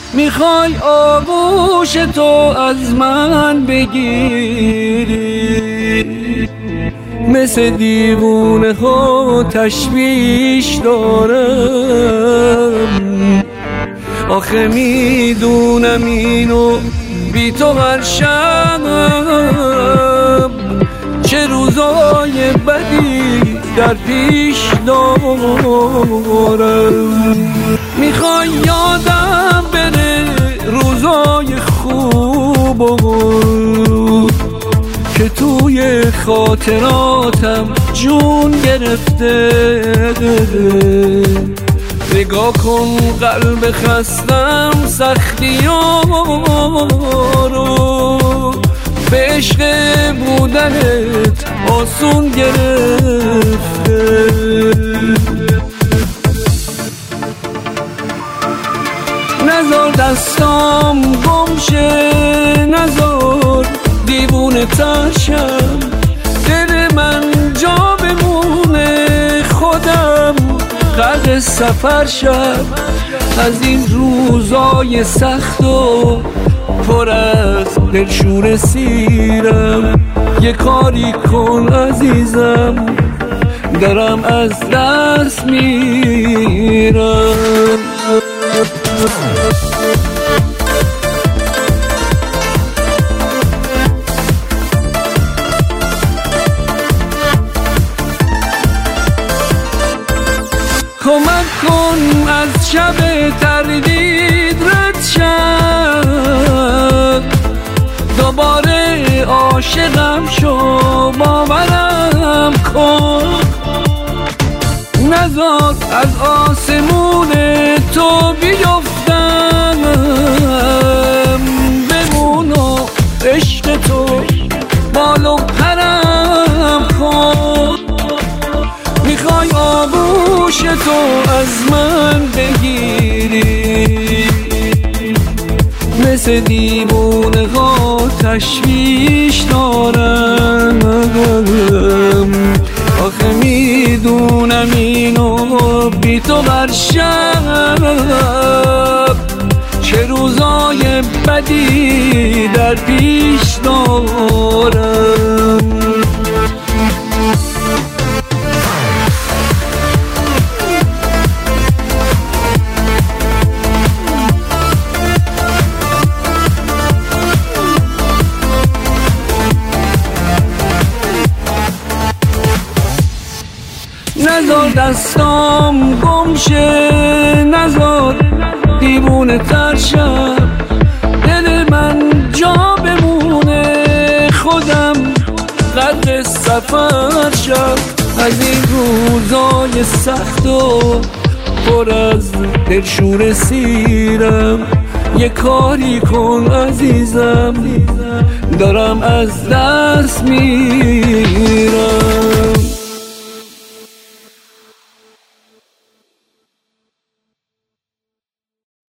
میخوای آغوش تو از من بگیری، مثل دیوونه ها تشویش دارم. آخه میدونم اینو بی تو هر شب چه روزای بدی در پیش دارم. میخوای یادم بره روزای خوب که توی خاطراتم جون گرفته. نگاه کن قلب خستم سختیارو، به عشق بودنت آسون گرفته. نزار دستام گمشه، نزار دیوونه ترشم، دل من جا بمونه، خودم غرق سفر شد از این روزای سخت و پر از دلشور سیرم. یه کاری کن عزیزم، دارم از دست میرم. کمک کن از شب تردید رد شد، دوباره عاشقم شو باورم کن. نذار از آسمون تو بیفتم، بمون و عشق تو بال و پرم کن. میخوای آغوش تو از من بگیری، مثل دیوونه ها تشویش دارم. آخه میدونم اینو بی تو هر شب چه روزای بدی در پیش دارم. نزار دستام گمشه، نزار دیوونه ترشم، دل من جا بمونه، خودم غرق سفر شد از این روزای سخت و پر از دلشور سیرم. یه کاری کن عزیزم، دارم از دست میرم.